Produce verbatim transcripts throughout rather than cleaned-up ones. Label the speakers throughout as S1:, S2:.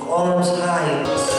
S1: arms high.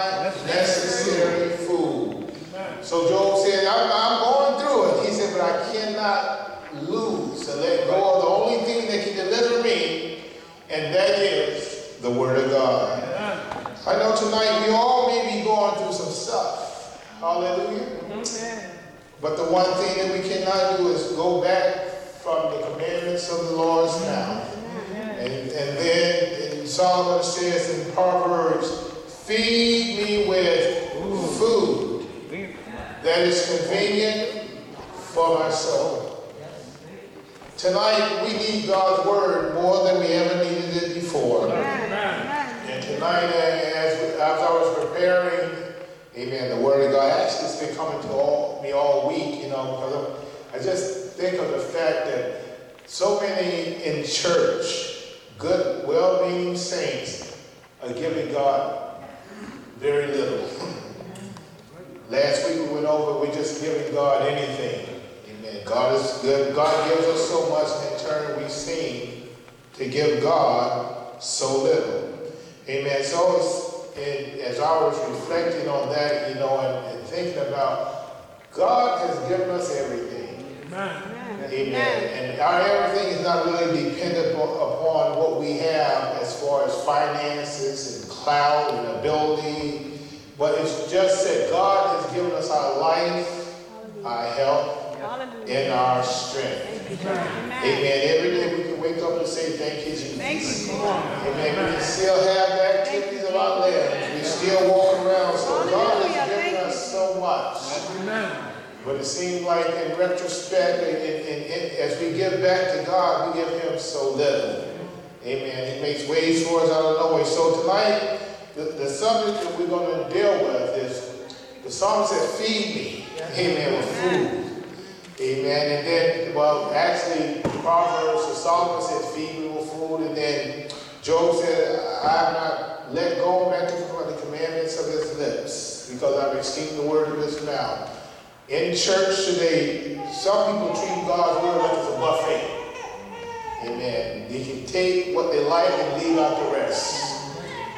S2: So Job said, I'm, I'm going through it. He said, but I can't
S1: cannot lose and let go of the only thing that can deliver me, and that is the Word of God. I know tonight we all may be going through some stuff. Hallelujah. Amen. But the one thing that we cannot do is go back from the commandments of the Lord's mouth. And, and then and Solomon says in Proverbs, feed me with food that is convenient for my soul. Tonight we need God's word more than we ever needed it before. And tonight, as, as I was preparing, amen, the word of God actually has been coming to all, me all week, you know, because I just think of the fact that so many in church, good, well-meaning saints, are giving God very little. Last week we went over, we're just giving God anything. Amen. God is good. God gives us so much, and in turn we seem to give God so little. Amen. So it's, it, as I was reflecting on that, you know, and, and thinking about, God has given us everything. Amen. Amen. And our everything is not really dependent upon what we have as far as finances and clout and ability. But it's just that God has given us our life, our health, and our strength. Amen. Amen. Every day we can wake up and say, thank you, Jesus. Thank you. Amen. We can still have the activities of our limbs. We still walk around. So God has given us so much. Amen. But it seems like in retrospect, and, and, and as we give back to God, we give him so little. Amen. He makes ways for us out of no way. So tonight, the, the subject that we're going to deal with is, the psalmist said, feed me. Amen. With food. Amen. And then, well, actually, Proverbs, the Solomon said, feed me with food. And then Job said, I have not let go back from the commandments of his lips, because I've esteemed the word of his mouth. In church today, some people treat God's word like it's a buffet. Amen. They can take what they like and leave out the rest.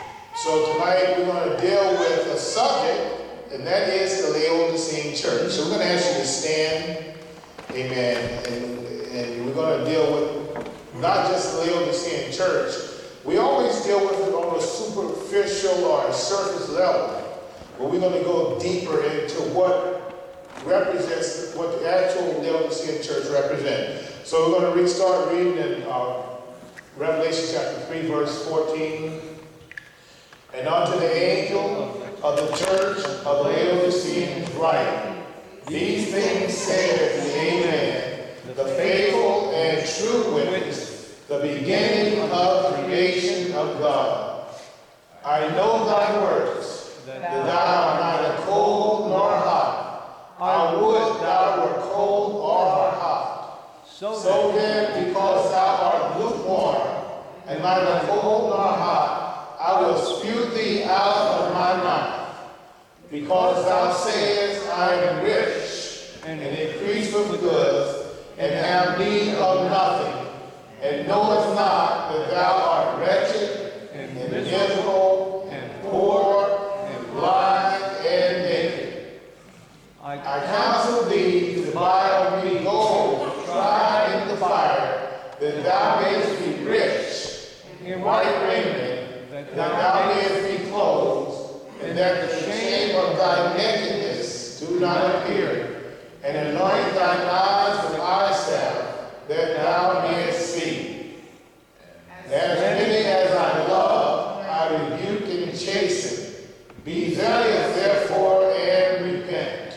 S1: So tonight we're going to deal with a subject, and that is the Laodicean church. So we're going to ask you to stand. Amen. And, and we're going to deal with not just the Laodicean church. We always deal with it on a superficial or a surface level. But we're going to go deeper into what represents, what the actual Laodicean church represents. So we're going to re- start reading in uh, Revelation chapter three, verse fourteen. And unto the angel of the church of the Laodiceans write, these things saith the Amen, the faithful and true witness, the beginning of creation of God. I know thy works, that thou art neither cold nor hot. I would thou wert cold or hot. So, so then, because thou art lukewarm, and neither cold nor hot, I will spew thee out of my mouth. Because thou sayest, I am rich, and increase with goods, and have need of nothing, and knowest not that thou art wretched, and miserable, and poor, and blind, and naked. I counsel thee to buy of me gold, tried in the fire, that thou mayest be rich, in white raiment, that thou mayest be clothed, and that the shame of thy nakedness do not appear, and anoint thine eyes with eye salve, that thou mayest see. As many as I love, I rebuke and chasten. Be zealous, therefore, and repent.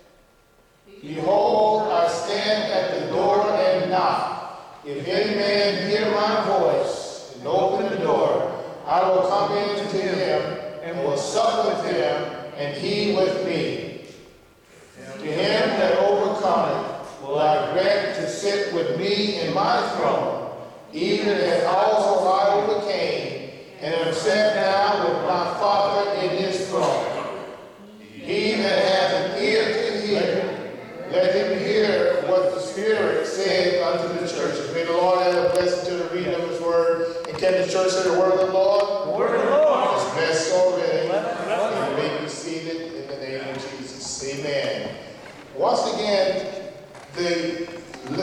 S1: Behold, I stand at the door and knock. If any man hear my voice and open the door, I will come in to him and will sup with him, and he with me. To him that overcometh will I grant to sit with me in my throne, even as also I overcame, and am set down with my Father in his throne. He that hath an ear to hear, let him hear what the Spirit saith unto the churches. May the Lord add a blessing to the reading of his word. And can the church say the word of the Lord? The word of the Lord. It's blessed already. You may be seated in the name of Jesus. Amen. Once again, the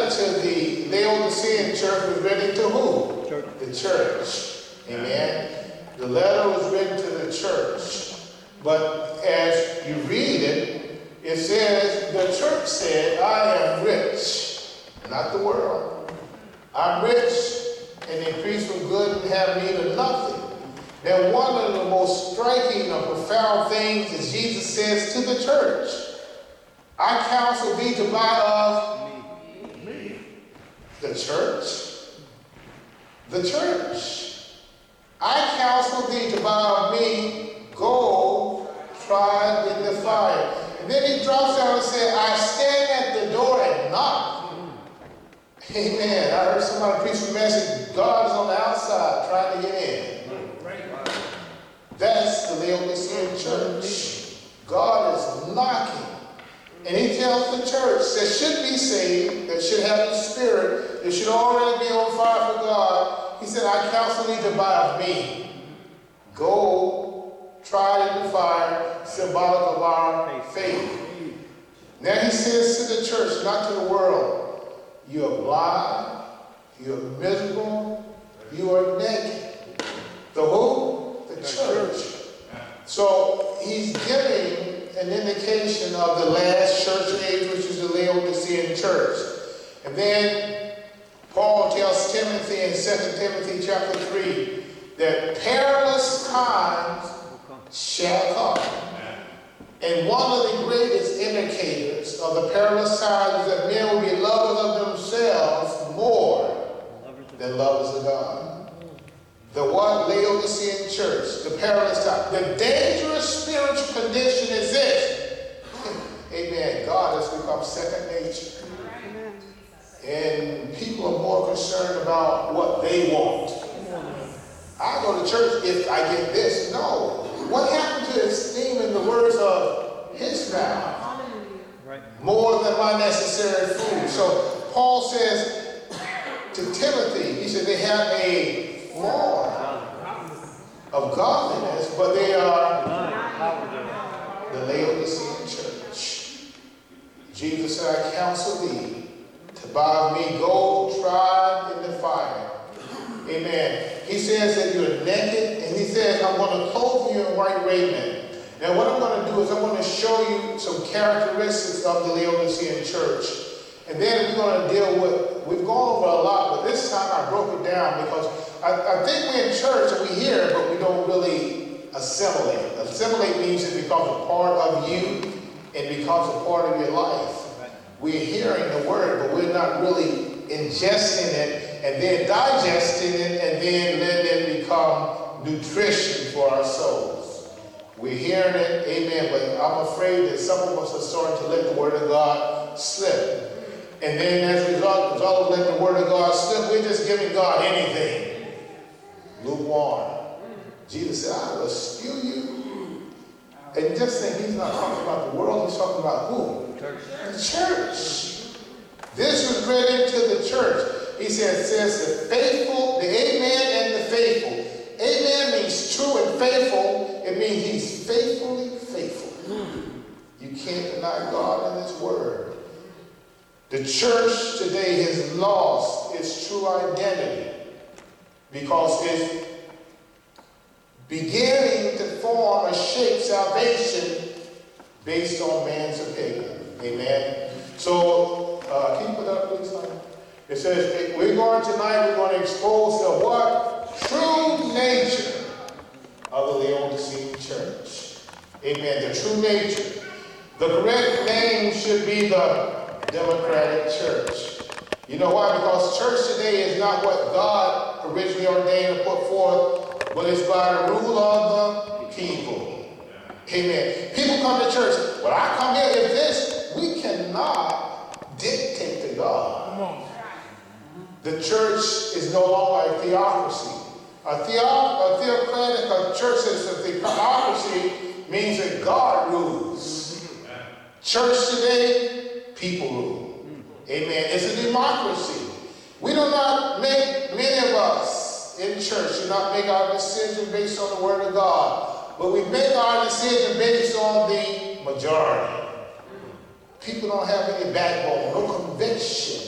S1: letter to the Laodicean church was written to who? Church. The church. Amen. The letter was written to the church. But as you read it, it says, the church said, I am rich, not the world. I'm rich and increase from good and have need of nothing. Now, one of the most striking or profound things is Jesus says to the church, I counsel thee to buy of me. The church. The church. I counsel thee to buy of me gold tried in the fire. And then he drops down and said, I stand at the door and knock. Amen. I heard somebody preach a message, God is on the outside trying to get in. That's the Laodicean church. God is knocking. And he tells the church that should be saved, that should have the Spirit, that should already be on fire for God. He said, I counsel thee to buy of me gold tried in the fire, symbolic of our faith. Now he says to the church, not to the world, you are blind, you are miserable, you are naked. The who? The church. So he's giving an indication of the last church age, which is the Laodicean church. And then Paul tells Timothy in Second Timothy chapter three that perilous times shall come. And one of the greatest indicators of the perilous times is that men will be lovers of themselves more than lovers of God. The what? Laodicean church, the perilous time. The dangerous spiritual condition is this. Amen. God has become second nature. And people are more concerned about what they want. I go to church if I get this. No. What happened to esteem in the words of his mouth? More than my necessary food. So Paul says to Timothy, he said they have a form of godliness, but they are the Laodicean church. Jesus said, I counsel thee to buy of me gold tried in the fire. Amen. He says that you're naked, and he says, I'm going to clothe you in white raiment. Now, what I'm going to do is I'm going to show you some characteristics of the Laodicean church. And then we're going to deal with, we've gone over a lot, but this time I broke it down because I, I think we're in church and we hear it, but we don't really assimilate. Assimilate means it becomes a part of you and becomes a part of your life. We're hearing the word, but we're not really ingesting it and then digesting it and then letting it become nutrition for our souls. We're hearing it, amen, but I'm afraid that some of us are starting to let the word of God slip. And then as a result, as well as letting the word of God slip, we're just giving God anything. Lukewarm. Jesus said, I will spew you. And just think, he's not talking about the world, he's talking about who? Church. The church. This was written to the church. He says, says the faithful, the amen and the faithful. Amen means true and faithful. It means he's faithfully faithful. You can't deny God and his word. The church today has lost its true identity because it's beginning to form or shape salvation based on man's opinion. Amen. So, uh, can you put that up, please? It says, we're going tonight, we're going to expose the what? True nature of the Laodicean church. Amen. The true nature. The correct name should be the Democratic Church. You know why? Because church today is not what God originally ordained and put forth, but it's by the rule of the people. Amen. People come to church. Well, I come here if this. We cannot dictate to God. Come on. The church is no longer a theocracy. A, theo- a theocratic a church is a theocracy means that God rules. Church today, people rule. Amen. It's a democracy. We do not make, many of us in church do not make our decision based on the word of God, but we make our decision based on the majority. People don't have any backbone, no conviction.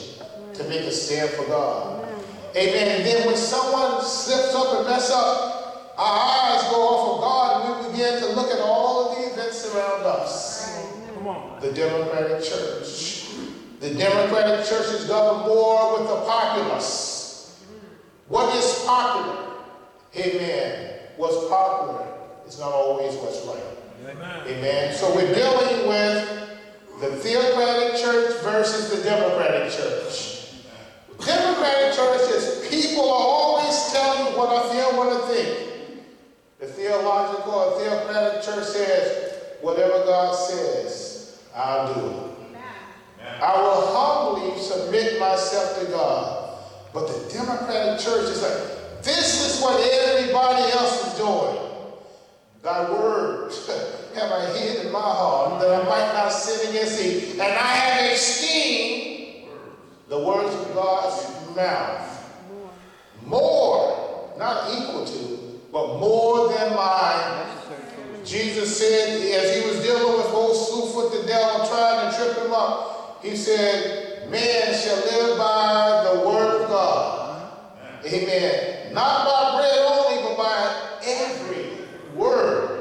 S1: to make a stand for God. Amen. And then when someone slips up and messes up, our eyes go off of God and we begin to look at all of the events around us. Come on. The Democratic Church. The Democratic Church is governed more with the populace. What is popular? Amen. What's popular is not always what's right. Amen. Amen. So we're dealing with the theocratic church versus the democratic church. Democratic church is people are always telling you what I feel, what I think. The theological or theocratic church says, whatever God says, I'll do it. I will humbly submit myself to God. But the democratic church is like, this is what everybody else is doing. Thy word have I hid in my heart, that I might not sin against thee. And I have esteemed the words of God's mouth more, not equal to, but more than mine. Jesus said, as he was dealing with old Slewfoot the devil, trying to trip him up, he said, man shall live by the word of God. Amen. Not by bread only, but by every word.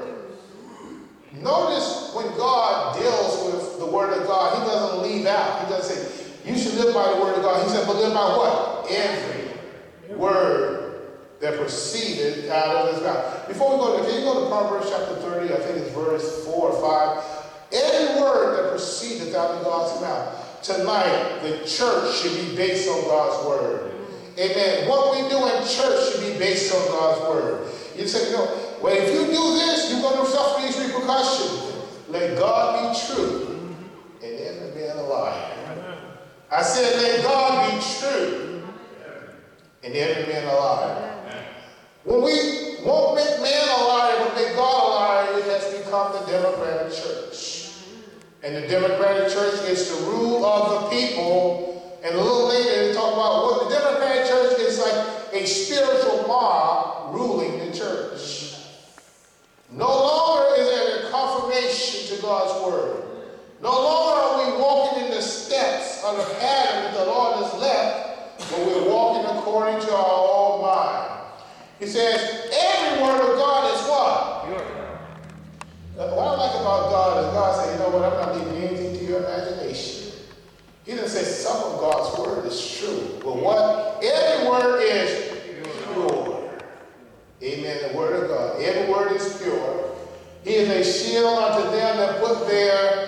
S1: Notice when God deals with the word of God, he doesn't leave out. He doesn't say, you should live by the word of God. He said, but live by what? Every word that proceeded out of his mouth. Before we go to, can you go to Proverbs chapter thirty? I think it's verse four or five. Every word that proceeded out of God's mouth. Tonight, the church should be based on God's word. Amen. What we do in church should be based on God's word. You say, you know, well, if you do this, you're going to suffer these repercussions. Let God be true and every man a liar. I said, let God be true and every man a liar. When we won't make man a liar, but make God a liar, it has become the Democratic Church. And the Democratic Church gets the rule of the people. And a little later, they talk about what the Democratic Church is like a spiritual mob ruling the church. No longer is there a confirmation to God's word. No longer are we walking in the steps of the pattern that the Lord has left, but we're walking according to our own mind. He says, every word of God is what? Your word. What I like about God is God said, you know what, I'm not leaving anything to your imagination. He didn't say some of God's word is true, but what? Every word is pure. Amen. The word of God. Every word is pure. He is a shield unto them that put their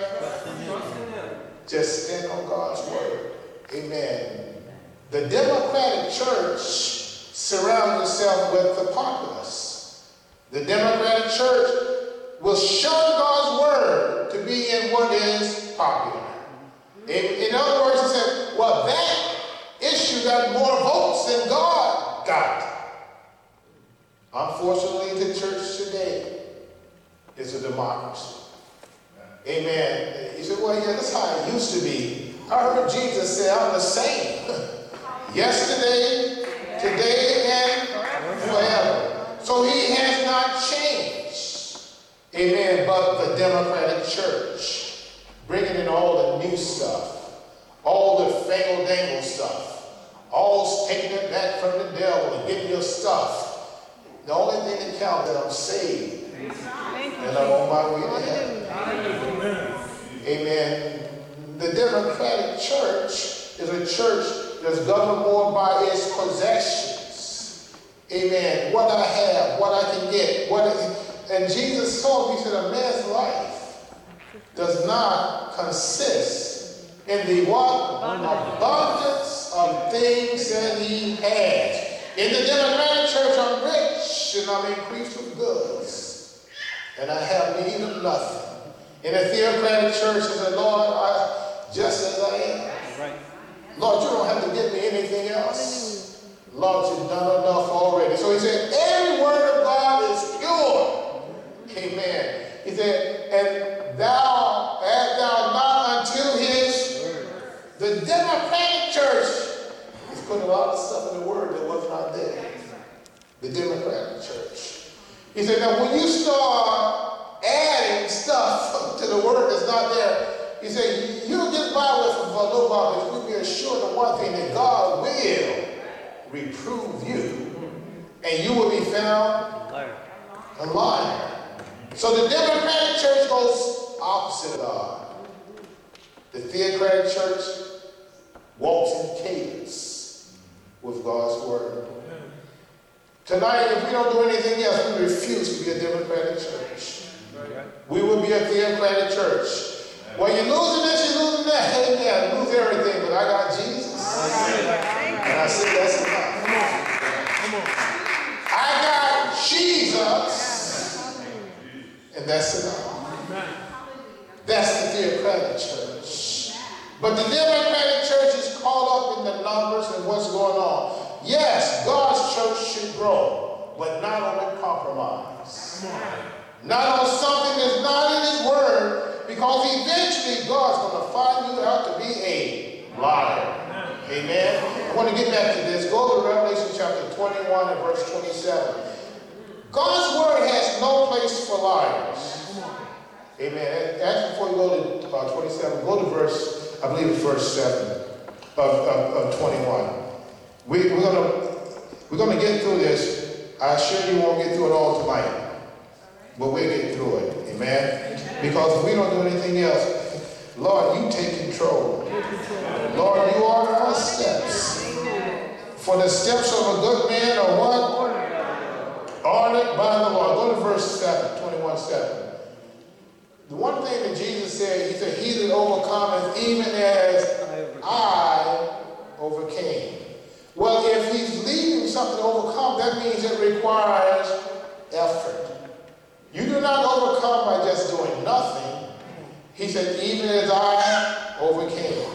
S1: just stand on God's word. Amen. The Democratic Church surrounds itself with the populace. The Democratic Church will shun God's word to be in what is popular. In, in other words, he said, well, that issue got more votes than God got. Unfortunately, the church today is a democracy. Amen. You say, well, yeah, that's how it used to be. I heard Jesus say, I'm the same. Yesterday, today, and forever. So he has not changed. Amen. But the Democratic Church, bringing in all the new stuff, all the fangle-dangle stuff, all taking it back from the devil and getting your stuff. The only thing that counts is that I'm saved and I'm on my way to heaven. Amen. Amen. The Democratic Church is a church that's governed more by its possessions. Amen. What I have, what I can get. What is, and Jesus told me, he said, a man's life does not consist in the what? Abundance of things that he has. In the Democratic Church, I'm rich and I'm increased with goods, and I have need of nothing. In the Theocratic Church, he said, Lord, I, just as I am. Right. Lord, you don't have to give me anything else. Lord, you've done enough already. So he said, every word of God is pure. Amen. He said, and thou, add thou not unto his word. The Democratic Church put a lot of stuff in the word that was not there. The Democratic Church. He said, now when you start adding stuff to the word that's not there, he said, you'll get by with it for a little while, but you'll be assured that one one thing, that God will reprove you, and you will be found a liar. So the Democratic Church goes opposite of God. The Theocratic Church walks in cadence with God's word. Tonight, if we don't do anything else, we refuse to be a Democratic church. We will be a Theocratic church. Well, you're losing this, you're losing that. Hey, yeah, lose everything, but I got Jesus. And I said, that's enough. Come on. I got Jesus, and that's enough. That's the Theocratic church. But the Democratic church is caught up in the numbers and what's going on. Yes, God's church should grow, but not on a compromise. Not on something that's not in his word, because eventually God's going to find you out to be a liar. Amen. I want to get back to this. Go to Revelation chapter twenty-one and verse twenty-seven. God's word has no place for liars. Amen. Actually, before you go to uh, twenty-seven, go to verse, I believe it's verse seven of, of, of twenty-one. We, we're gonna we're gonna get through this. I assure you won't get through it all tonight, but we'll get through it. Amen. Because if we don't do anything else, Lord, you take control. Lord, you order our steps. For the steps of a good man are what? Ordered by the Lord. Go to verse seven, twenty-one seven. The one thing that Jesus said, he said, he that overcometh, even as I overcame. Well, if he's leaving something to overcome, that means it requires effort. You do not overcome by just doing nothing. He said, even as I overcame.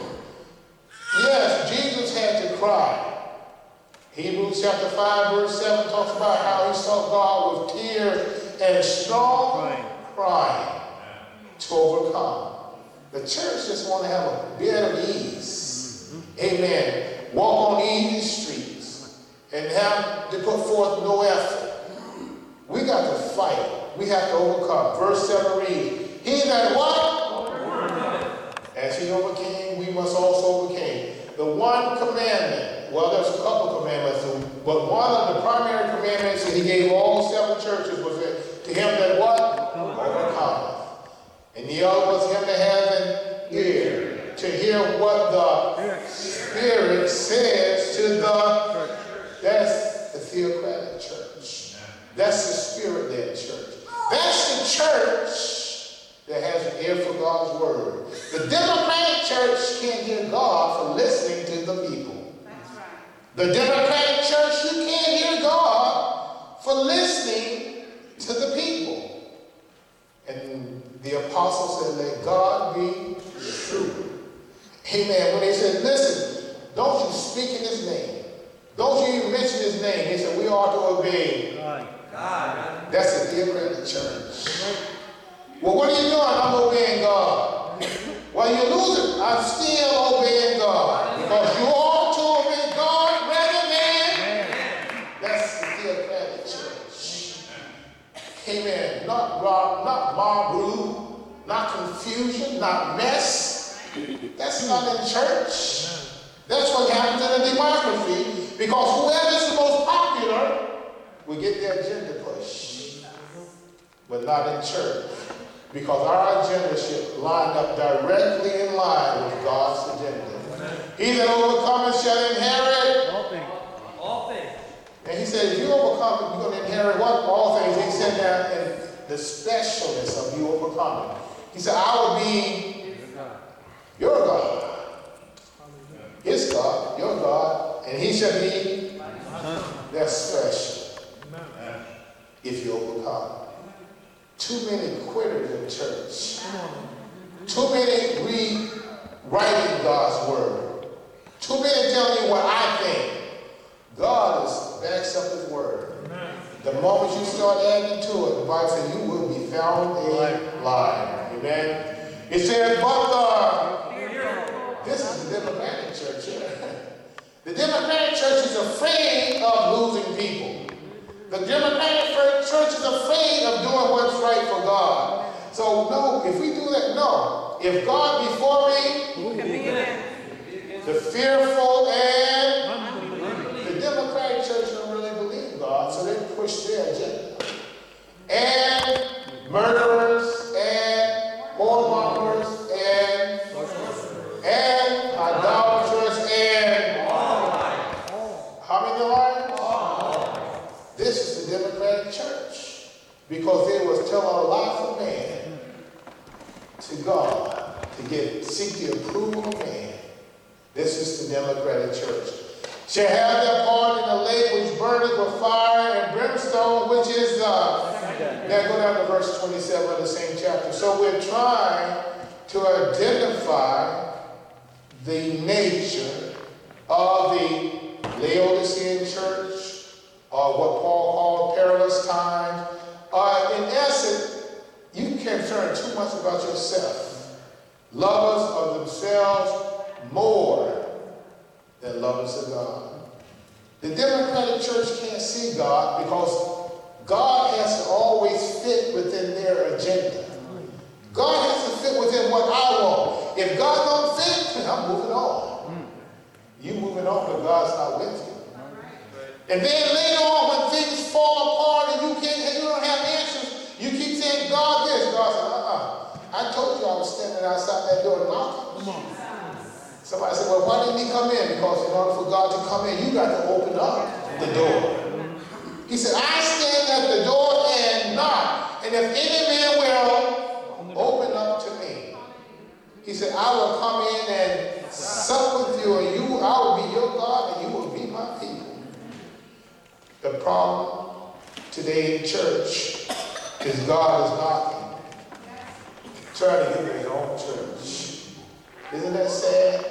S1: Yes, Jesus had to cry. Hebrews chapter five, verse seven talks about how he sought God with tears and strong crying to overcome. The church just want to have a bed of ease. Amen. Walk on easy streets and have to put forth no effort. We got to fight. We have to overcome. Verse seven reads, he that what? As he overcame, we must also overcame. The one commandment, well, there's a couple commandments, but one of the primary commandments that he gave all seven churches was that to him that what? Overcometh. And the other was him that has an ear to hear what the Spirit says to the, that's the Theocratic church. That's the Spirit-led church. That's the church that has an ear for God's word. The Democratic church can't hear God for listening to the people. The Democratic church, you can't hear God for listening to the people. And the apostle said, let God be true. Amen. When they said, listen, don't you speak in his name. Don't you even mention his name. He said, we ought to obey God. That's the Theocratic church. Well, what are you doing? I'm obeying God. Well, you're losing. I'm still obeying God. Because you ought to obey God rather than. That's the Theocratic church. Amen. Not, not mob rule, not confusion, not mess. That's not in church. That's what happens in a democracy, because whoever is the most popular will get their agenda pushed, but not in church, because our agenda should line up directly in line with God's agenda. He that overcometh shall inherit all things. All things. And he said, if you overcome, you're going to inherit what? All things. He said that in the specialness of you overcoming. He said, I will be your God. His God, your God, and he shall be their special if you overcome. Too many quitters in church. Too many rewriting God's word. Too many telling you what I think. God is, backs up his word. The moment you start adding to it, the Bible says you will be found a liar. Amen. It says, but the this is the Democratic church here. The Democratic church is afraid of losing people. The Democratic church is afraid of doing what's right for God. So, no, if we do that, no. If God before me, the fearful idolatrous, and how many liars? This is the Democratic Church, because they was telling a lie from man to God to get seek the approval of man. This is the Democratic Church. Shall have their part in the lake which burneth with fire and brimstone, which is the. Now go down to verse twenty-seven of the same chapter. So we're trying to identify the nature of the Laodicean church, or what Paul called perilous times. Uh, in essence, you concern too much about yourself. Lovers of themselves more than lovers of God. The Democratic Church can't see God because God has to always fit within their agenda. God has to fit within what I want. If God don't fit, I'm moving on. You moving on, but God's not with you. And then later on, when things fall apart and you can't, you don't have answers, you keep saying, God this. God said, uh-uh. I told you I was standing outside that door knocking. Come on. Somebody said, well, why didn't he come in? Because in order for God to come in, you got to open up the door. He said, I stand at the door and knock. And if any man will open up to me, he said, I will come in and sup with you, and you, I will be your God, and you will be my people. The problem today in church is God is knocking, trying to get his own church. Isn't that sad?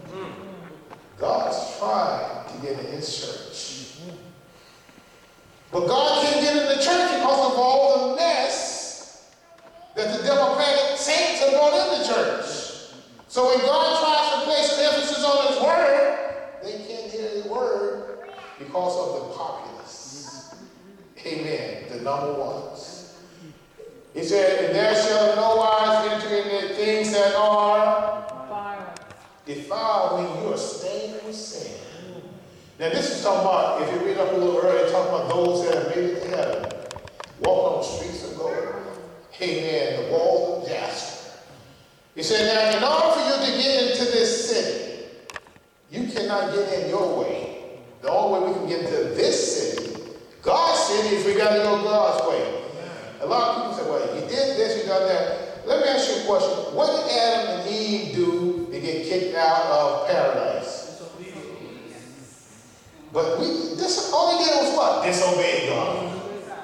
S1: God's trying to get in his church. But God can't get in the church because of all the mess that the Democratic saints have brought in the church. So when God tries to place an emphasis on his word, they can't hear his word because of the populace. Amen. The number ones. He said, and there shall no wise enter into things that are defiled when you are stained with sin. Now this is talking about, if you read up a little earlier, talking about those that have made it to heaven, walk on the streets of gold. Amen. The walls of jasper. He said, now in order for you to get into this city, you cannot get in your way. The only way we can get into this city, God's city, is we got to go God's way. A lot of people say, well, you did this, you done that. Let me ask you a question. What did Adam and Eve do to get kicked out of paradise? But we, this all he did was what? Disobey God.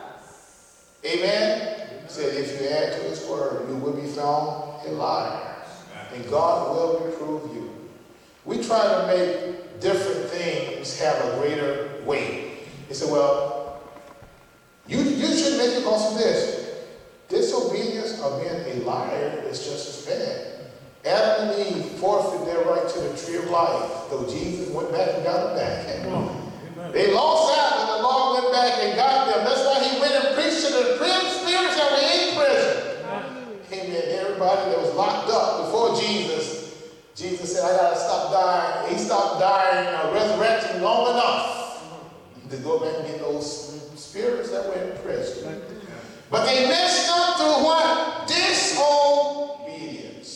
S1: Amen? He said, if you add to his word, you will be found a liar. And God will reprove you. We try to make different things have a greater weight. He said, well, you, you should make it because of this. Disobedience of being a liar is just as bad. Adam and Eve forfeited their right to the tree of life, though Jesus went back and got them back. Amen. They lost out, and the Lord went back and got them. That's why he went and preached to the spirits that were in prison. Amen. Everybody that was locked up before Jesus, Jesus said, I got to stop dying. He stopped dying, uh, resurrecting long enough to go back and get those spirits that were in prison. But they messed up through what? Disobedience.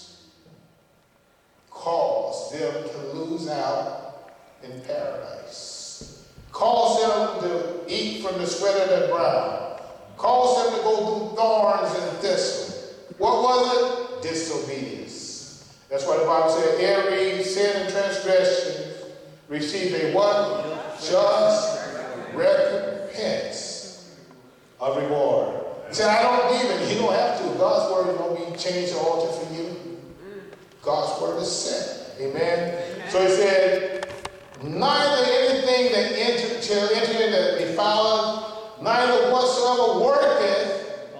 S1: Caused them to lose out in paradise. Caused them to eat from the sweat of their brow. Caused them to go through thorns and thistles. What was it? Disobedience. That's why the Bible said every sin and transgression receive a what? Just recompense. A reward. He said, I don't believe it. You don't have to. God's word is going to be changed or altered for you. God's word is set. Amen. Amen. So he said, neither anything that enter, shall enter into defileth, neither whatsoever worketh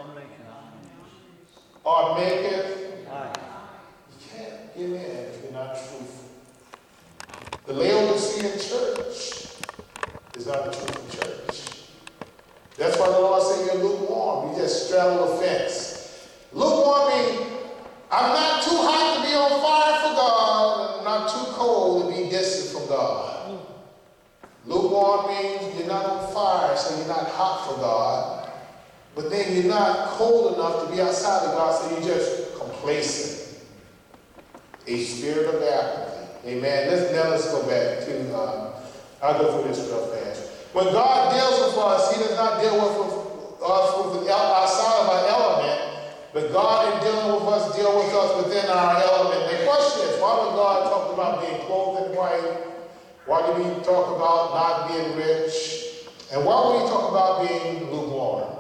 S1: or maketh. You can't get in if you're not truthful. The Laodicean church is not a truthful church. That's why the Lord said you're lukewarm. You just straddle the fence. Lukewarm means I'm not too hot to be on fire for God, and I'm not too cold to be distant from God. Lukewarm means you're not on fire, so you're not hot for God. But then you're not cold enough to be outside of God, so you're just complacent. a spirit of apathy. Amen. Let's, now let's go back to, uh, I'll go through this real fast. When God deals with us, he does not deal with, with us with the outside of our element, but God in dealing with us, deal with us within our element. The question is, why would God talk about being clothed in white? Why did he talk about not being rich? And why would he talk about being lukewarm?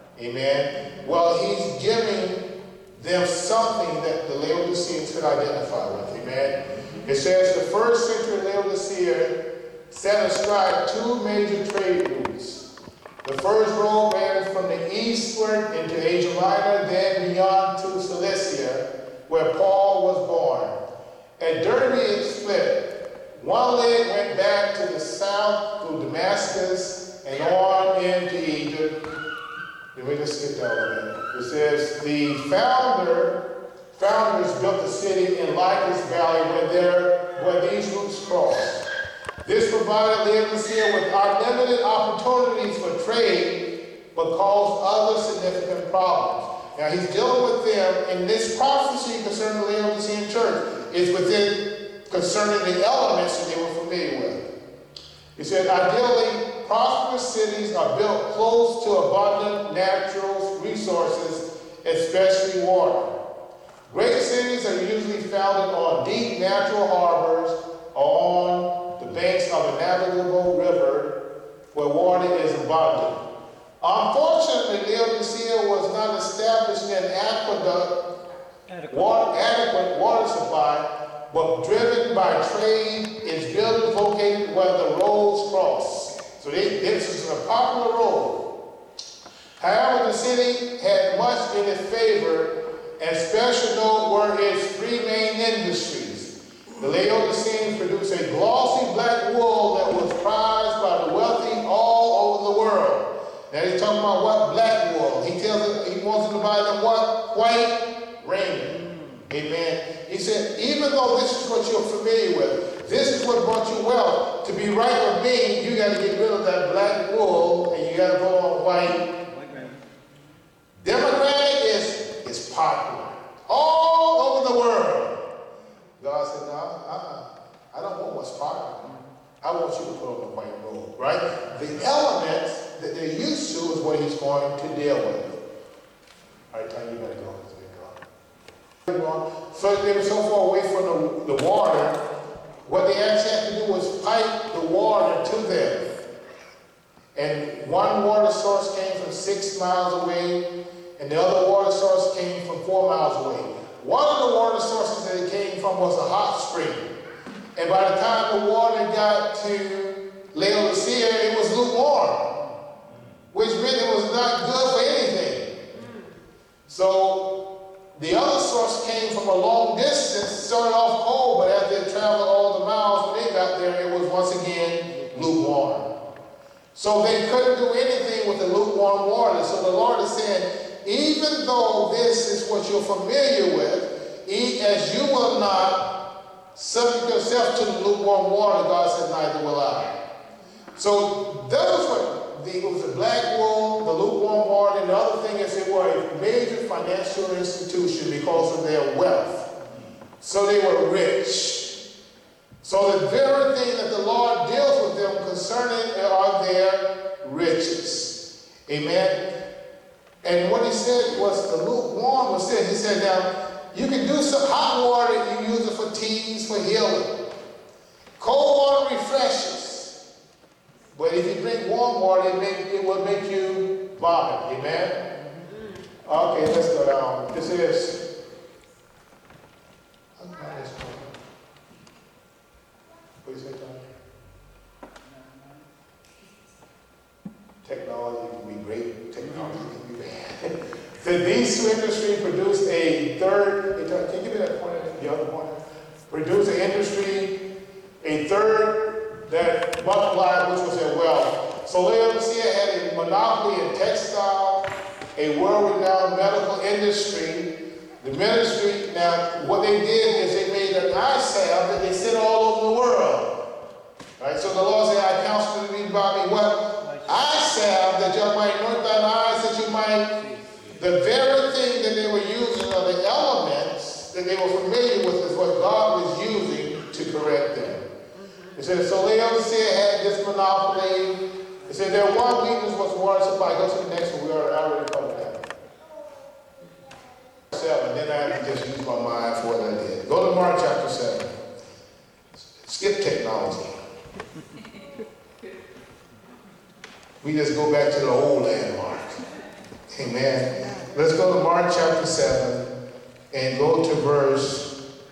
S1: Amen. Well, he's giving them something that the Laodiceans could identify with. Amen. It says the first century Laodicea set aside two major trade routes. The first road ran from the eastward into Asia Minor, then beyond to Cilicia, where Paul was born. At Derbe it split. One leg went back to the south through Damascus and on into Egypt. Let me just skip down a little bit. It says the founder, founders built a city in Lycus Valley where, there, where these routes crossed. This provided Laodicea with unlimited opportunities for trade, but caused other significant problems. Now he's dealing with them, and this prophecy concerning the Laodicean church is within concerning the elements that they were familiar with. He said, ideally, prosperous cities are built close to abundant natural resources, especially water. Great cities are usually founded on deep natural harbors or on the banks of a navigable river where water is abundant. Unfortunately, Laodicea was not established in aqueduct, adequate. Water, adequate water supply, but driven by trade, its buildings located where the roads cross. So they, this is a popular road. However, the city had much in its favor, and special note were its three main industries. The Laodiceans produced a glossy black wool that was prized by the wealthy all over the world. Now he's talking about what? Black wool. He tells them, he wants them to buy them what? White raiment. Amen. He said, even though this is what you're familiar with, this is what brought you wealth. To be right with me, you got to get rid of that black wool and you got to go on white. Democratic is, is popular all over the world. God said, no, uh-uh. I don't want what's popular. I want you to put on the white robe, right? The elements that they're used to is what he's going to deal with. All right, Tanya, you better go. So they were so far away from the, the water, what they actually had to do was pipe the water to them. And one water source came from six miles away, and the other water source came from four miles away. One of the water sources that it came from was a hot spring. And by the time the water got to Laodicea, it was lukewarm, which meant it was not good for anything. So the other source came from a long distance, started off cold, but after they traveled all the miles, when they got there, it was once again lukewarm. So they couldn't do anything with the lukewarm water. So the Lord is saying, even though this is what you're familiar with, as you will not subject yourself to the lukewarm water, God said, neither will I. So those were, the, it was the black wool, the lukewarm water, and the other thing is they were a major financial institution because of their wealth. So they were rich. So the very thing that the Lord deals with them concerning are their riches. Amen. And what he said was the lukewarm was said. He said, now, you can do some hot water, you use it for teas, for healing. Cold water refreshes. But if you drink warm water, it, make, it will make you vomit. Amen? Okay, let's go down. This is... What do you say, Tom? Technology can be great. Technology can be bad. So these two industries produced a third, can you give me that pointer, the other pointer? Produced an industry, a third that multiplied, which was their wealth. So Laodicea had a monopoly in textile, a world-renowned medical industry. The ministry, now what they did is they made an eye salve that they sent all over the world. Right? So the Lord said, I counsel you to buy me what? Eye salve that you might anoint thine eyes, that you might. The very thing that they were using are the elements that they were familiar with is what God It said, so Laodicea had this monopoly. It said their one weakness was water supply. Go to the next one. We already, I already covered that. Seven. Then I had to just use my mind for what I did. Go to Mark chapter seven. Skip technology. We just go back to the old landmark. Amen. Let's go to Mark chapter seven and go to verse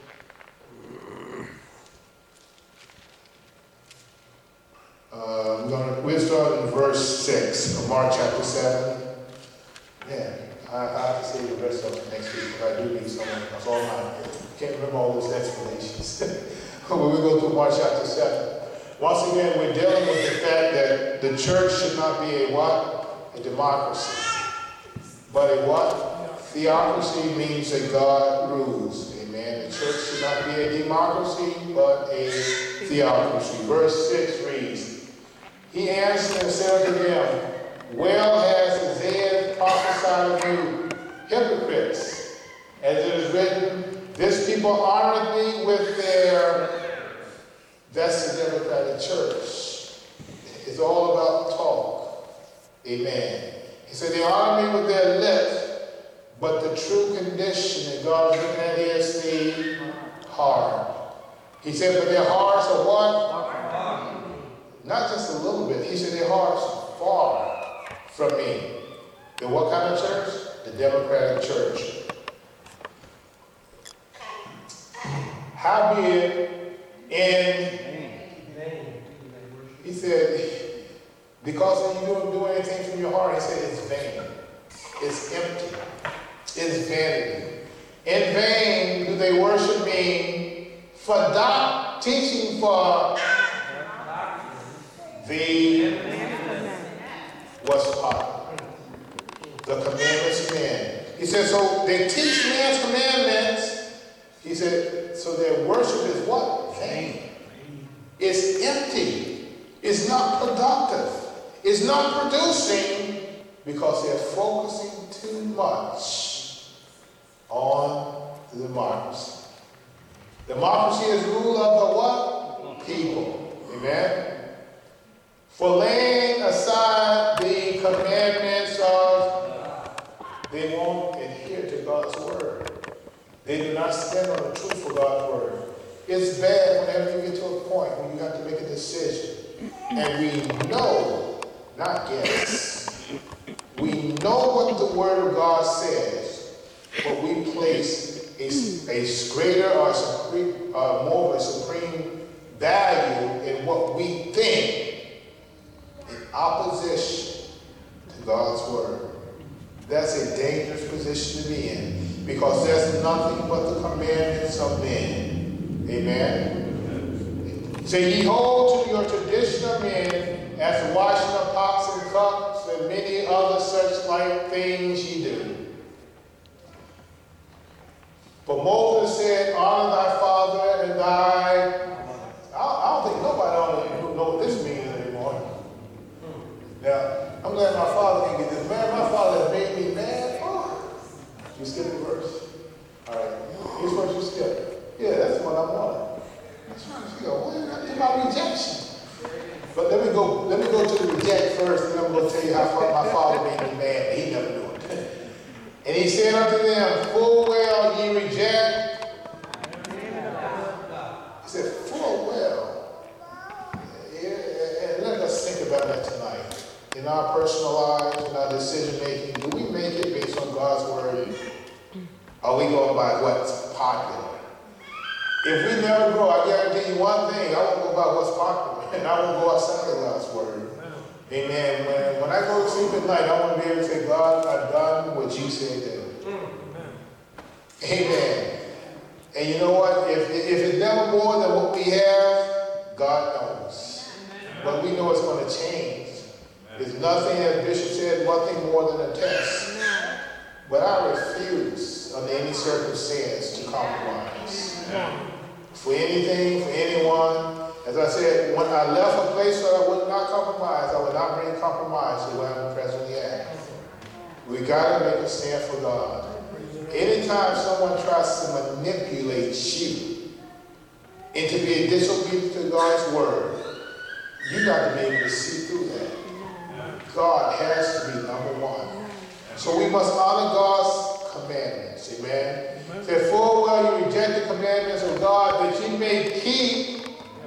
S1: Uh, we're gonna, we'll start in verse six of Mark chapter seven. Yeah, I, I have to say the rest of it next week because I do need some. That's all I can't remember all those explanations. But we go through Mark chapter seven. Once again, we're dealing with the fact that the church should not be a what? A democracy. But a what? Theocracy means that God rules. Amen. The church should not be a democracy, but a theocracy. Verse six reads, he answered and said to them, well has Isaiah prophesied of you, hypocrites, as it is written, this people honored me with their, that's the Democratic Church. It's all about talk. Amen. He said they honor me with their lips, but the true condition that God is looking at is the heart. He said, but their hearts are what? Not just a little bit. He said their hearts are far from me. Then what kind of church? The Democratic Church. Howbeit, in, he said, because you don't do anything from your heart, he said it's vain. It's empty. It's vanity. In vain do they worship me for doc- teaching for the what's popular. The commandments of men. He said, so they teach man's commandments. He said, so their worship is what? Vain. It's empty. It's not productive. It's not producing because they're focusing too much on the democracy. Democracy is rule of the what? People. Amen. For laying aside the commandments of, they won't adhere to God's word. They do not stand on the truth of God's word. It's bad whenever you get to a point when you have to make a decision. And we know, not guess, we know what the word of God says, but we place a, a greater or supreme, uh, more of a supreme value in what we think in opposition to God's word. That's a dangerous position to be in because there's nothing but the commandments of men. Amen. So ye hold to your tradition of men as the washing of pots and cups and many other such like things ye do. But Moses said, honor thy father and thy... I, I don't think nobody knows know what this means anymore. Now, I'm glad my father can get this. Man, my father has made me mad. Oh. You skip the verse. All right. Which verse you skip? Yeah, that's the one I'm on. That's right. You go, what is my rejection? But let me go, let me go to the reject first, and then I'm going to tell you how my father made me mad, but he never knew it. And he said unto them, full well ye reject. He said, full well. Yeah, and let us think about that tonight. In our personal lives, in our decision making, do we make it based on God's word? Are we going by what's popular? If we never grow, I guarantee you one thing, I won't go by what's popular, and I won't go outside of God's word. Amen. When, when I go to sleep at night, I want to be able to say, God, I've done what you said to do. Amen. And you know what? If, if it's never more than what we have, God knows. But we know it's going to change. There's nothing, as Bishop said, nothing more than a test. But I refuse, under any circumstance, to compromise. For anything, for anyone. As I said, when I left a place where I would not compromise, I would not bring compromise to where I'm presently at. We got to make a stand for God. Anytime someone tries to manipulate you, and to be disobedient to God's word, you got to be able to see through that. God has to be number one. So we must honor God's commandments. Amen. Amen. Say, full well you reject the commandments of God that you may keep.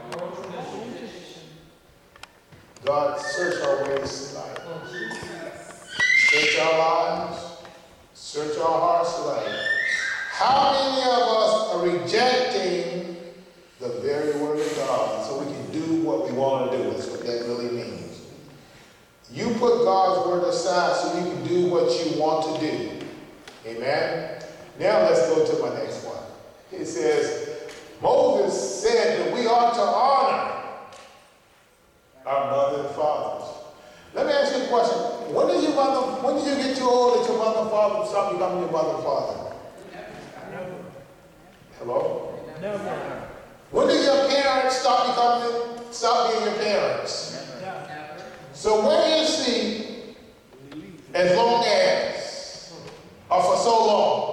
S1: God, search our ways tonight. Search our lives. Search our hearts tonight. How many of us are rejecting the very word of God so we can do what we want to do? That's what that really means. You put God's word aside so you can do what you want to do. Amen? Now let's go to my next one. It says, Moses said that we ought to honor our mother and fathers. Let me ask you a question. When did your mother, when did you get too old that your mother and father stop becoming your mother and father? Never. Hello? Never. When did your parents stop becoming, stop being your parents? Never. So where is she as long as, or for so long?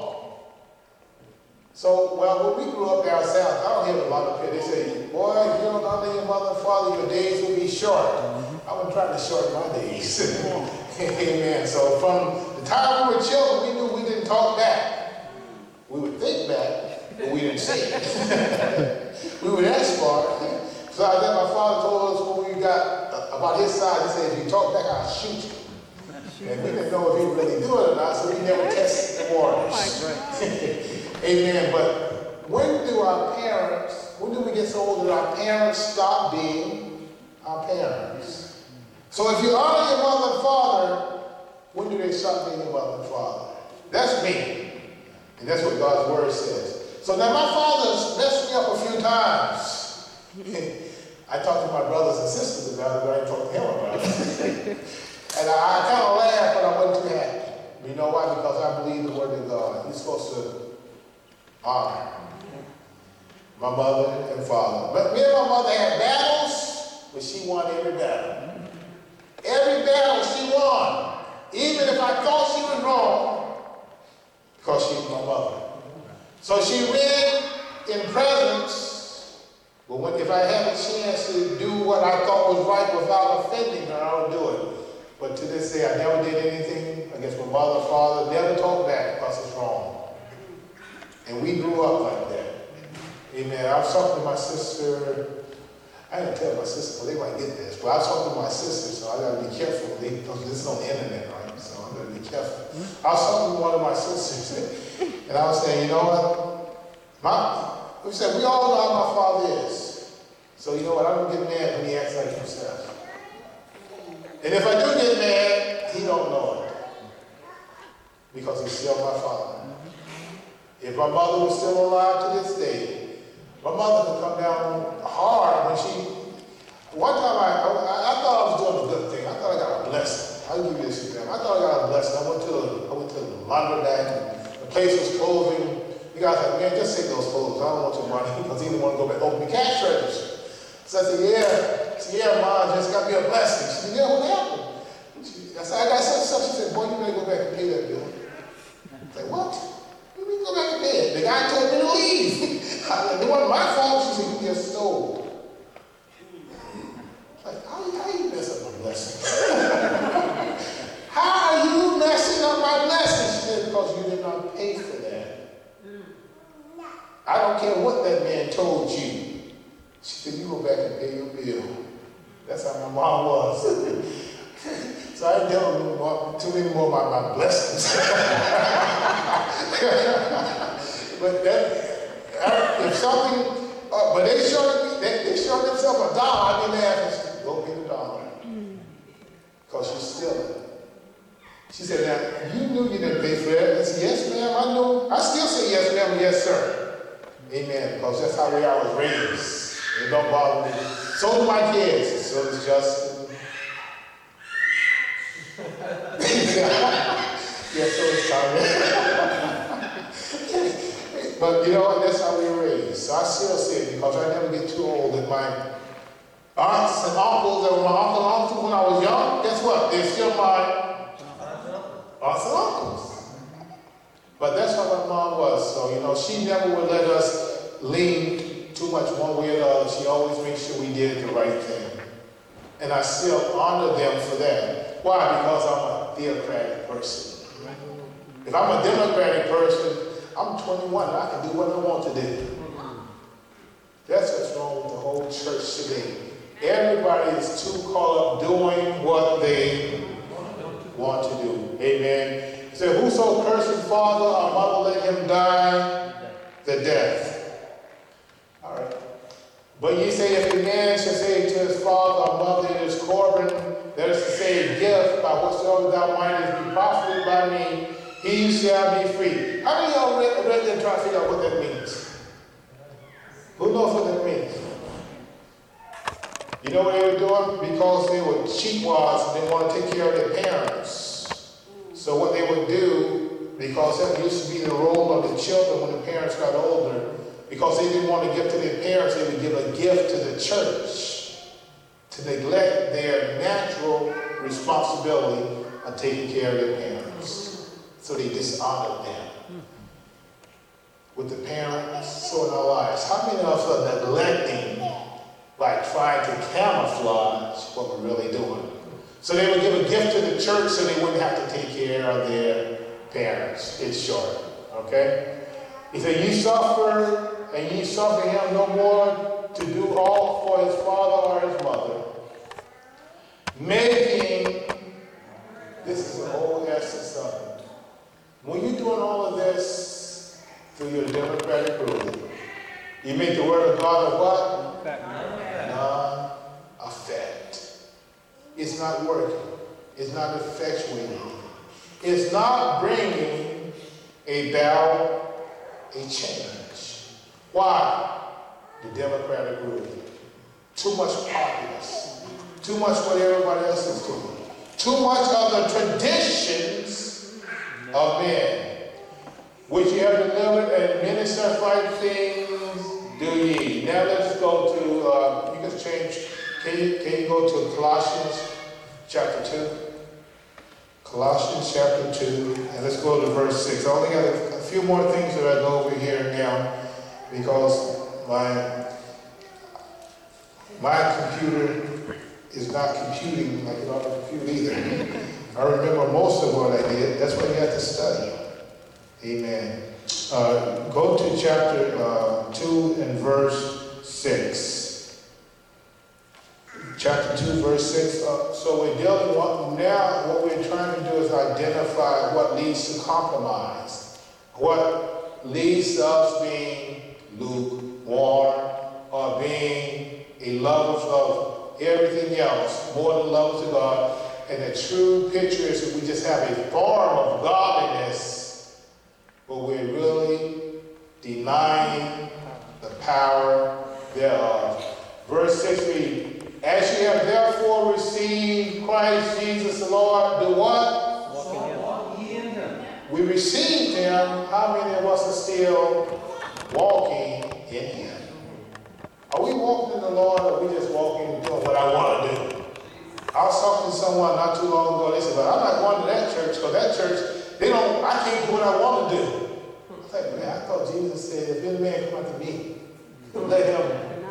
S1: So, well, when we grew up down south, I don't hear a lot of people. They say, boy, if you don't honor your mother and father, your days will be short. Mm-hmm. I was trying to shorten my days. Amen. So from the time we were children, we knew we didn't talk back. We would think back, but we didn't say it. We were that smart. So I think my father told us when we got about his side, he said, if you talk back, I'll shoot you. And we didn't know if he would really do it or not, so we never tested the waters. Amen. But when do our parents, when do we get so old that our parents stop being our parents? So if you honor your mother and father, when do they stop being your mother and father? That's me. And that's what God's word says. So now my father's messed me up a few times. I talked to my brothers and sisters about it, but I didn't talk to him about it. And I, I kind of laughed, but I wasn't too happy. You know why? Because I believe the word of God. You're supposed to honor my mother and father. But me and my mother had battles, but she won every battle. Every battle she won. Even if I thought she was wrong, because she's my mother. So she read in presence, but when, if I had a chance to do what I thought was right without offending her, I would do it. But to this day, I never did anything against my mother or father, never talked back because it's wrong. And we grew up like that. Amen. I was talking to my sister. I didn't tell my sister, well, they might get this, but I was talking to my sister, so I got to be careful. They, because this is on the internet, right? So I'm going to be careful. I was talking to one of my sisters, and I was saying, you know what? My, we said, we all know how my father is. So you know what? I don't get mad when he acts like himself. And if I do get mad, he don't know it. Because he's still my father. If my mother was still alive to this day, my mother could come down hard when she, one time I, I, I thought I was doing a good thing. I thought I got a blessing. I'll give you this example. I thought I got a blessing. I went to the, I went to the laundromat and the place was closing. You guys like, man, just take those clothes. I don't want your money because he didn't want to go back open the cash register. So I said, yeah. I said, yeah, Mom, just got me a blessing. She said, yeah, what happened? She, I said, I got such and such. She said, boy, you better go back and pay that bill. I said, what? Go back to bed. The guy told me to leave. It wasn't my fault. She said, you just stole. Like, how, how you mess up my blessing? How are you messing up my blessing? She said, because you did not pay for that. I don't care what that man told you. She said, you go back and pay your bill. That's how my mom was. So I didn't tell them too many more about my blessings. But that, if something, uh, but they showed they, they showed themselves a dollar. I didn't ask, go get a dollar, because she's stealing. She said, "Now you knew you didn't pay for that." I said, "Yes, ma'am. I know." I still say yes, ma'am, and yes, sir. Amen. Because that's how we I was raised. It don't bother me. So do my kids. So does Justin. Yes, so is Tommy. But you know what? That's how we were raised. So I still say it because I never get too old. And my aunts and uncles that were my uncle and aunts when I was young, guess what? They're still my aunts and uncles. But that's how my mom was. So, you know, she never would let us lean too much one way or the other. She always makes sure we did the right thing. And I still honor them for that. Why? Because I'm a theocratic person. If I'm a democratic person, I'm twenty-one and I can do what I want to do. That's what's wrong with the whole church today. Everybody is too caught up doing what they want to do. Amen. He said, whoso curses father or mother, let him die the death. All right. But you say, if a man shall say to his father or mother, it is Corbin, that is to say, gift by whatsoever thou mightest be profited by me, he shall be free. How many of y'all read, read that and try to figure out what that means? Who knows what that means? You know what they were doing? Because they were cheatwads and they want to take care of their parents. So what they would do, because that used to be the role of the children when the parents got older, because they didn't want to give to their parents, they would give a gift to the church to neglect their natural responsibility of taking care of their parents. So they dishonored them. With the parents, so in our lives, how many of us are neglecting, like trying to camouflage what we're really doing? So they would give a gift to the church so they wouldn't have to take care of their parents. It's short, okay? He said, you suffer, and ye suffer him no more to do all for his father or his mother, making, this is the whole essence of it. When you're doing all of this through your democratic ruling, you make the word of God of what? Non-effect. It's not working. It's not effectuating. It's not bringing about a change. Why? The democratic ruling. Too much populace. Too much what everybody else is doing. Too much of the traditions of men, which you have delivered, and many such like things do ye. Now let's go to, uh, you can change, can you, can you go to Colossians chapter two? Colossians chapter two, and let's go to verse six. I only got a, a few more things that I go over here now, because my, my computer is not computing like it ought to compute either. I remember most of what I did. That's why you have to study. Amen. Uh, go to chapter uh, two and verse six. Chapter two, verse six. Uh, so we're dealing with, now what we're trying to do is identify what leads to compromise. What leads to us being lukewarm or being a lovers of everything else more than lovers of God. And the true picture is that we just have a form of godliness, but we're really denying the power thereof. Verse six reads, as you have therefore received Christ Jesus the Lord, do what? Walk ye in him. We received him. How many of us are still walking in him? Are we walking in the Lord, or are we just walking and doing what I want to do? I was talking to someone not too long ago. They said, but I'm not going to that church, because that church, they don't, I can't do what I want to do. I was like, man, I thought Jesus said, if any man come unto me, let him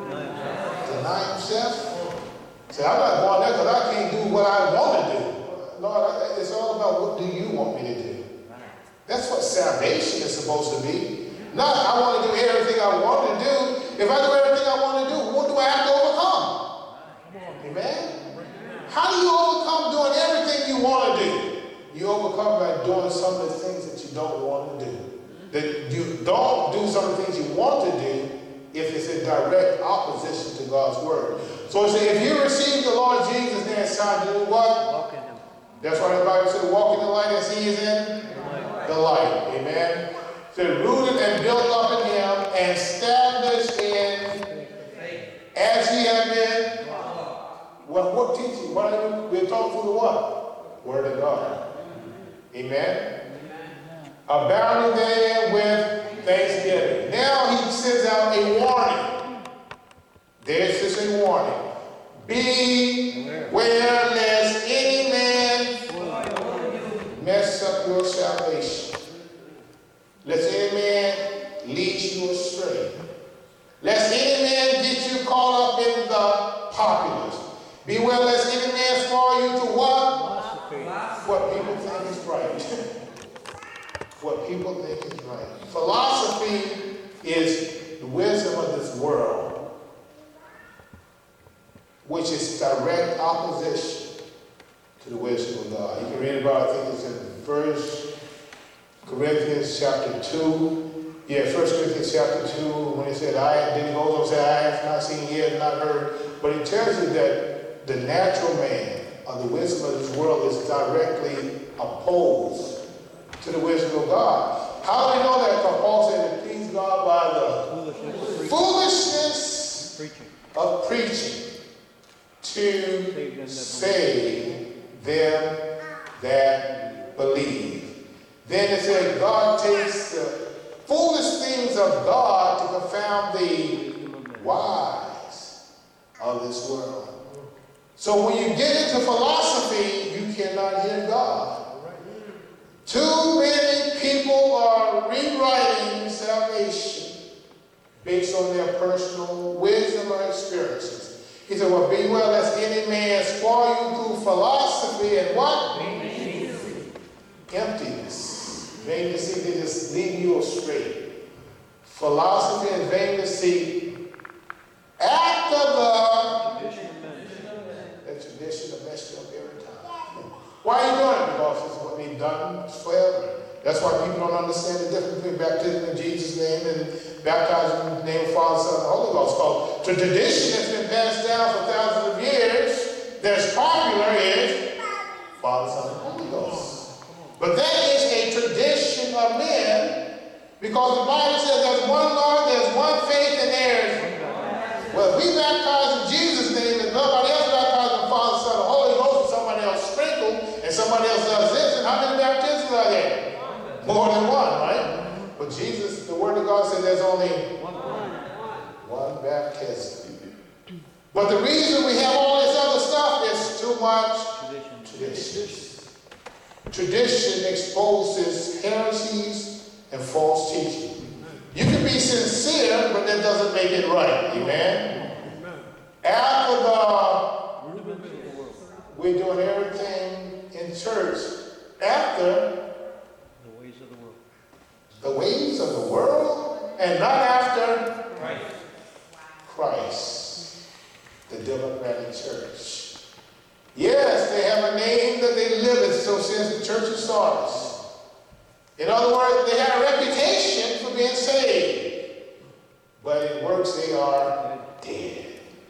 S1: deny himself. I said, I'm not going there because I can't do what I want to do. Lord, it's all about what do you want me to do. That's what salvation is supposed to be. Not, I want to do everything I want to do. If I do everything I want to do, what do I have to overcome? Amen? How do you overcome doing everything you want to do? You overcome by doing some of the things that you don't want to do. That you don't do some of the things you want to do if it's in direct opposition to God's word. So it says, if you receive the Lord Jesus, then it's time to do what? Walk in him. That's why the Bible says, walk in the light as he is in the light. Amen. So rooted and built up in him and established in as he had been. What, what teaching? What are we, we're talking through the what? Word of God. Amen. Abounding therein with thanksgiving. Now he sends out a warning. There's just a warning. Beware lest any man mess up your salvation. Lest any man lead you astray. Lest any think is right. What people think is right. Philosophy is the wisdom of this world, which is direct opposition to the wisdom of God. You can read about it, I think it's in First Corinthians chapter two. Yeah, First Corinthians chapter two, when he said, I, then he goes on to say, I have not seen, ear not heard. But he tells you that the natural man, or the wisdom of this world, is directly opposed to the wisdom of God. How do we know that? Because Paul said it pleased God by the foolishness, foolishness preaching. of preaching to save them that believe. Then it said God takes the foolish things of God to confound the wise of this world. So when you get into philosophy, you cannot hear God. Too many people are rewriting salvation based on their personal wisdom or experiences. He said, well, be well lest any man spoil you through philosophy and what? Emptiness. Vain deceit, they just lead you astray. Philosophy and vain deceit. After the that tradition of messed up every time. Why are you doing it? Because it's what we've done forever. That's why people don't understand the difference between baptism in Jesus' name and baptizing in the name of Father, Son, and Holy Ghost. Because the tradition that's been passed down for thousands of years that's popular is Father, Son, and Holy Ghost. But that is a tradition of men, because the Bible says there's one Lord, there's one faith, and there's, well, if we baptize in Jesus' name and nobody else baptized in Father, Son, and Holy Ghost, and somebody else sprinkled, and somebody else does this, and how many baptisms are there? More than one, right? But Jesus, the Word of God said there's only one, one baptism. But the reason we have all this other stuff is too much tradition. Tradition, tradition exposes heresies and false teaching. You can be sincere, but that doesn't make it right. Amen? After the, we're doing everything in church after the ways of the world, and not after Christ. Christ, the Democratic Church. Yes, they have a name that they live in, so says the Church of Sardis. In other words, they have a reputation for being saved, but in works they are dead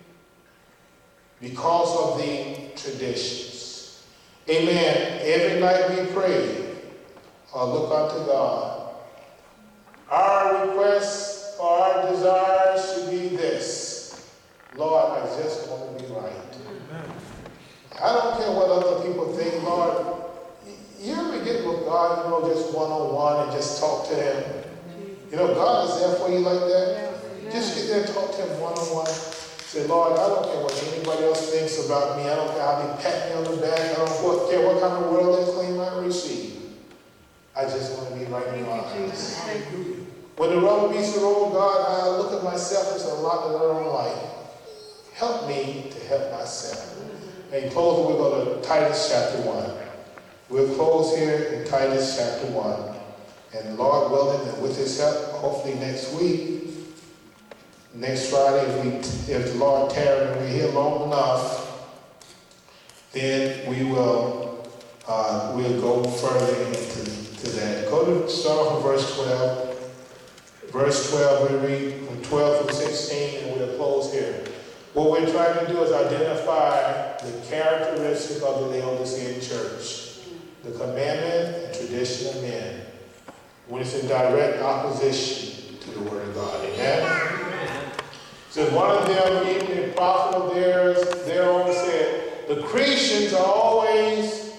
S1: because of the traditions. Amen. Every night we pray or look unto God. Our requests or our desires should be this. Lord, I just want to be right. Amen. I don't care what other people think, Lord. You ever get with God, you know, just one-on-one and just talk to Him? You know, God is there for you like that. Just get there and talk to Him one-on-one. Say, Lord, I don't care what anybody else thinks about me. I don't care how they pat me on the back. I don't care what kind of worldly claim I receive. I just want to be right in your eyes. When the rubber meets the road, God, I look at myself as a lot that I don't like. Help me to help myself. And in closing, we're going to Titus chapter one. We'll close here in Titus chapter one. And Lord willing, and with His help, hopefully next week, next Friday, if we, if the Lord tarries and we're here long enough, then we will uh, we'll go further into to that. Go to start off with verse twelve. Verse twelve, we read from twelve through sixteen, and we'll close here. What we're trying to do is identify the characteristic of the Laodicean church, the commandment and tradition of men, when it's in direct opposition to the Word of God. Amen? So one of them, even a prophet of theirs, their own said, the Christians are always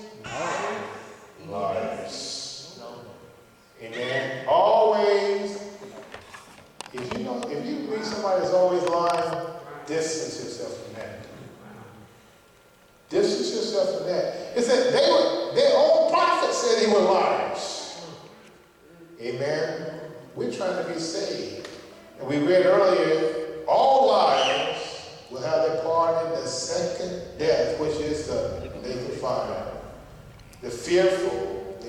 S1: liars. Amen? Always. If you know, if you meet somebody that's always lying, distance yourself from that. Distance yourself from that. It said they were, their own prophet said they were liars. Amen. We're trying to be saved. And we read earlier, all liars will have their part in the second death, which is the lake of fire. The fearful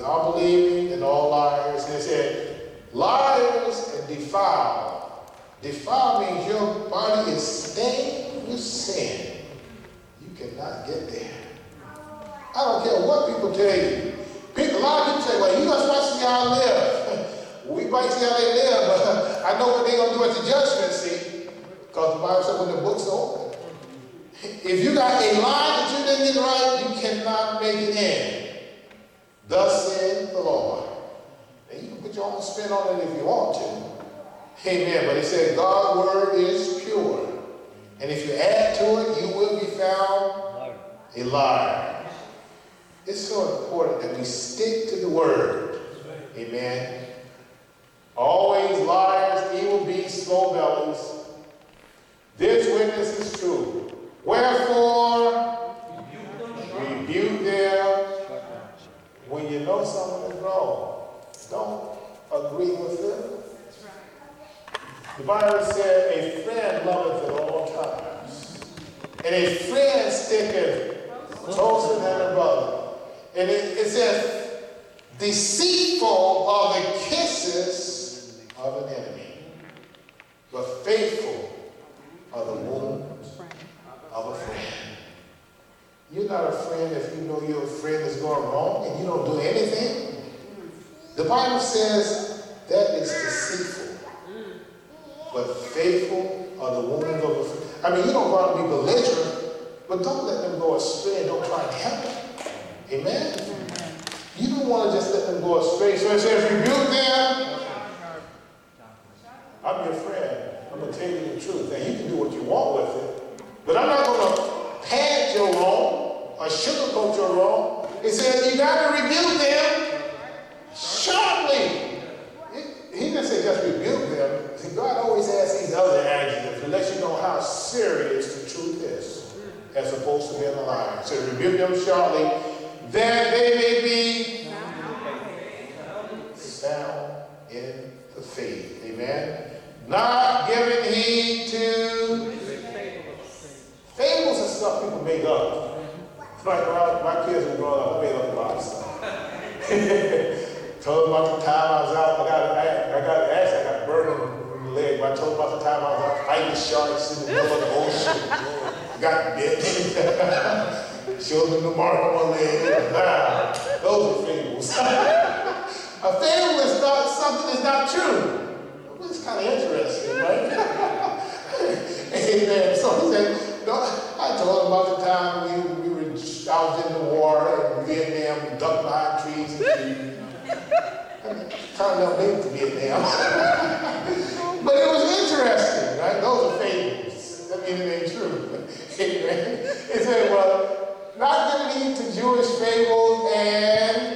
S1: We all believing and all liars. And it said, liars and defile. Defile means your body is stained with sin. You cannot get there. I don't care what people tell you. People, a lot of people say, well, you just want to see how I live. We might see how they live, but I know what they're going to do at the judgment seat. Because the Bible said when the books are open. If you got a lie that you didn't get right, you cannot make it in. Thus said the Lord. And you can put your own spin on it if you want to. Amen. But he said God's word is pure. And if you add to it, you will be found a liar. It's so important that we stick to the word. Amen. Always liars, evil beasts, slow bellies. This witness is true. Wherefore, rebuke them when you know someone is wrong. Don't agree with them. The Bible said, a friend loveth at all times. And a friend sticketh closer than a brother. And it, it says, deceitful are the kisses of an enemy, but faithful are the wounds of a friend. You're not a friend if you know your friend is going wrong and you don't do anything. The Bible says that is deceitful, but faithful are the wounds of a friend. I mean, you don't want to be belligerent, but don't let them go astray and don't try to help them. Amen? You don't want to just let them go astray. So it says, rebuke them. I'm your friend. I'm going to tell you the truth. And you can do what you want with it. But I'm not going to pad your wrong or sugarcoat your wrong. It says you got to rebuke them sharply. He didn't say just rebuke them. See, God always has these other adjectives to let you know how serious the truth is, as opposed to being a liar. So rebuke them sharply, that they may be sound in the faith. Amen. Not giving heed to fables and stuff people make up. It's like when I, my kids were growing up, I made up a lot of stuff. Told them about the time I was out, I got I got actually I got burned in the leg. But I told them about the time I was out fighting sharks in the middle of the ocean. Got bit. Showed them the mark on my leg. Nah, those are fables. A fable is not something that's not true. It's kind of interesting, right? Amen. So he said, no, I told him about the time we, we were, I was in the war in Vietnam, we ducked behind trees and trees. Kind of made to Vietnam. But it was interesting, right? Those are fables. That means it ain't true. Amen. It said, well, not giving heed to Jewish fables and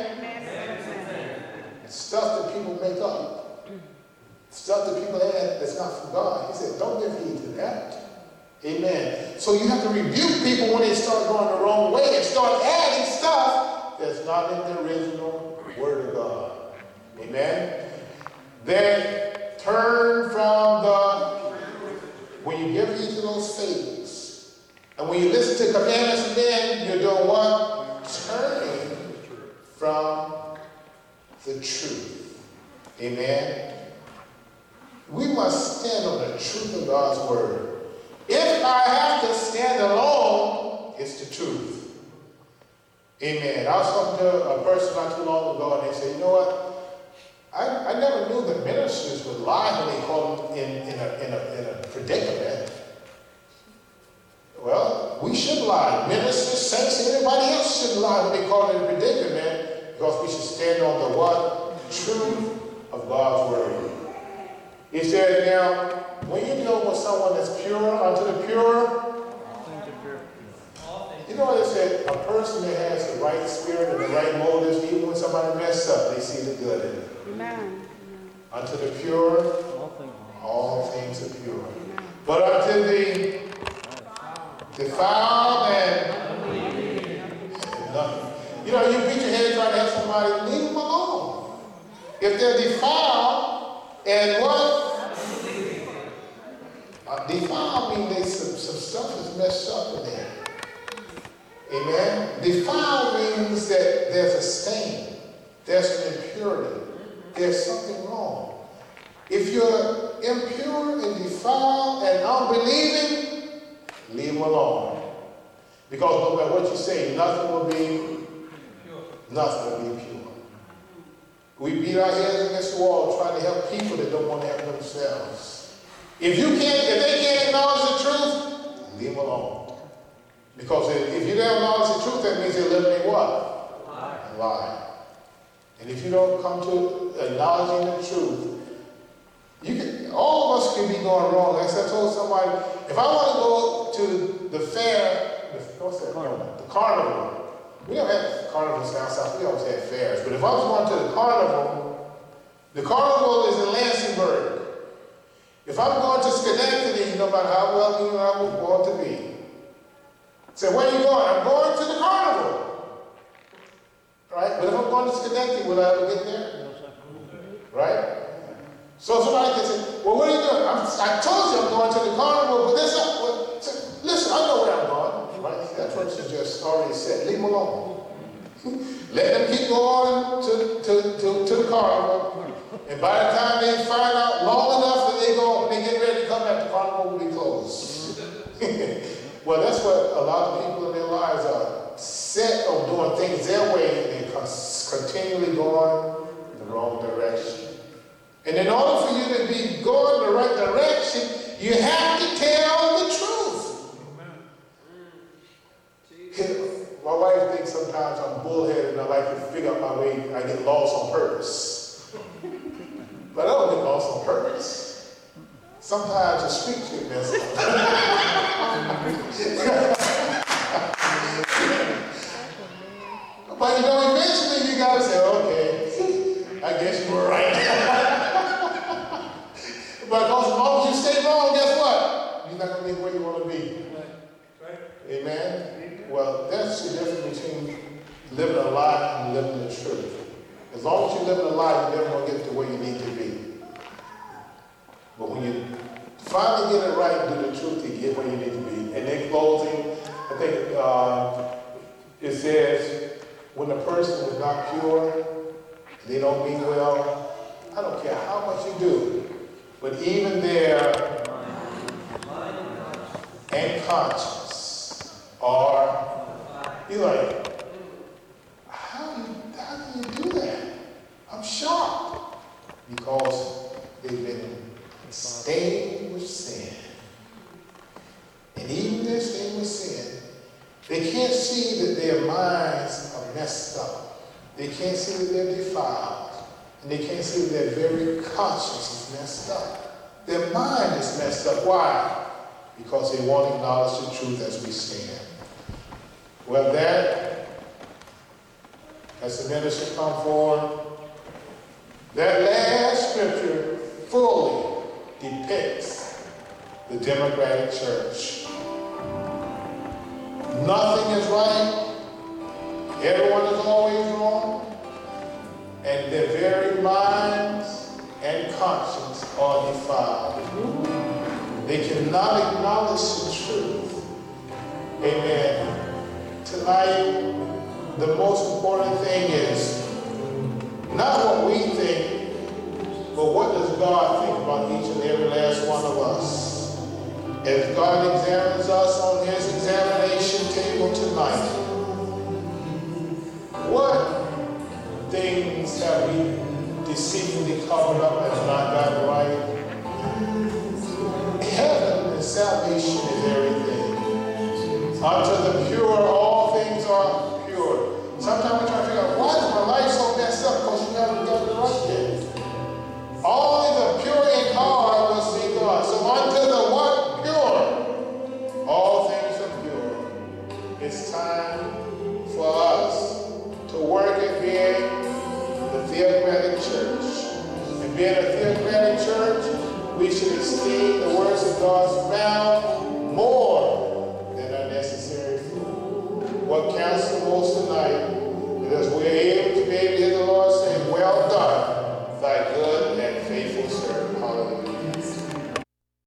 S1: stuff that people make up. Stuff that people add that's not from God. He said, don't give heed to that. Amen. So you have to rebuke people when they start going the wrong way and start adding stuff that's not in the original Word of God. Amen. Then turn from the, when you give heed to those fables, and when you listen to commandments, then you're doing what? Turning from the truth. Amen. We must stand on the truth of God's word. If I have to stand alone, it's the truth. Amen. I was talking to a person not too long ago, and they said, you know what? I, I never knew that ministers would lie when they call them in, in, a, in, a, in a predicament. Well, we should lie. Ministers, saints, everybody else should lie when they call it a predicament, because we should stand on the what? Truth of God's word. He said, now, when you're dealing with someone that's pure unto the pure, you know what it said? A person that has the right spirit and the right motives, even when somebody messed up, they see the good in it. Amen. Unto the pure, all things are pure. Amen. But unto the defiled and nothing. You know, you beat your head trying to help somebody, leave them alone. If they're defiled and what? Uh, defiled means they, some, some stuff is messed up in there. Amen. Defiled means that there's a stain. there's an impurity. There's something wrong. If you're impure and defiled and unbelieving, leave them alone. Because no matter what you say, nothing will be pure. Nothing will be pure. We beat our heads against the wall trying to help people that don't want to help themselves. If you can't, if they can't acknowledge the truth, leave them alone. Because if, if you don't acknowledge the truth, that means they're living in what? A lie. A lie. And if you don't come to acknowledging the truth, you can, all of us can be going wrong. Like I told somebody, if I want to go to the fair, the, what's that? Carnival. The carnival. We don't have carnivals down south. We always have fairs. But if I was going to the carnival, the carnival is in Lansingburg. If I'm going to Schenectady, no matter how well you I was born to be, say, where are you going? I'm going to the carnival. Right? But if I'm going to Schenectady, will I ever get there? Right? So somebody can say, well, what are you doing? I'm, I told you I'm going to the carnival, but listen, well, say, listen, I know where I'm going. Right? That person just already said, leave them alone. Let them keep going to, to, to, to the carnival. And by the time they find out long enough that they go, when they get ready to come back, the carnival will be closed. Well, that's what a lot of people in their lives are set on doing things their way and continually going in the wrong direction. And in order for you to be going the right direction, you have to tell the truth. Amen. My wife thinks sometimes I'm bullheaded and I like to figure out my way. I get lost on purpose. But I don't get lost on purpose. Sometimes the streets get messed up. But you know, eventually you got to say, okay, I guess you were right. But as long as you stay wrong, guess what? You're not going to be where you want to be. Right. Amen? Amen? Well, that's the difference between living a lie and living the truth. As long as you live in a lie, you're never going to get to where you need to be. But when you finally get it right and do the truth, you get where you need to be. And in closing, I think uh, it says, when a person is not pure, they don't mean well, I don't care how much you do. But even their and conscience are, you're like, how do you, how do you do that? I'm shocked. Because they've been stained with sin. And even they're stained with sin, they can't see that their minds are messed up. They can't see that they're defiled. And they can't see that their very conscience is messed up. Their mind is messed up. Why? Because they won't acknowledge the truth as we stand. Well, that, as the minister come forward, that last scripture fully depicts the Democratic Church. Nothing is right. Everyone is always wrong. And their very minds and conscience are defiled. They cannot acknowledge the truth. Amen. Tonight, the most important thing is not what we think, but what does God think about each and every last one of us? As God examines us on his examination table tonight, what things have we deceitfully covered up and not gotten right? Heaven and salvation is everything. Unto the pure, all things are pure. Sometimes we try to figure out, why is my life so messed up? Because you haven't gotten it right yet. Only the pure in heart will see God. So unto the what? Pure. All things are pure. It's time for us to work at being the theocratic church. And being a theocratic church, we should esteem the words of God's mouth more than our necessary food. What counts the most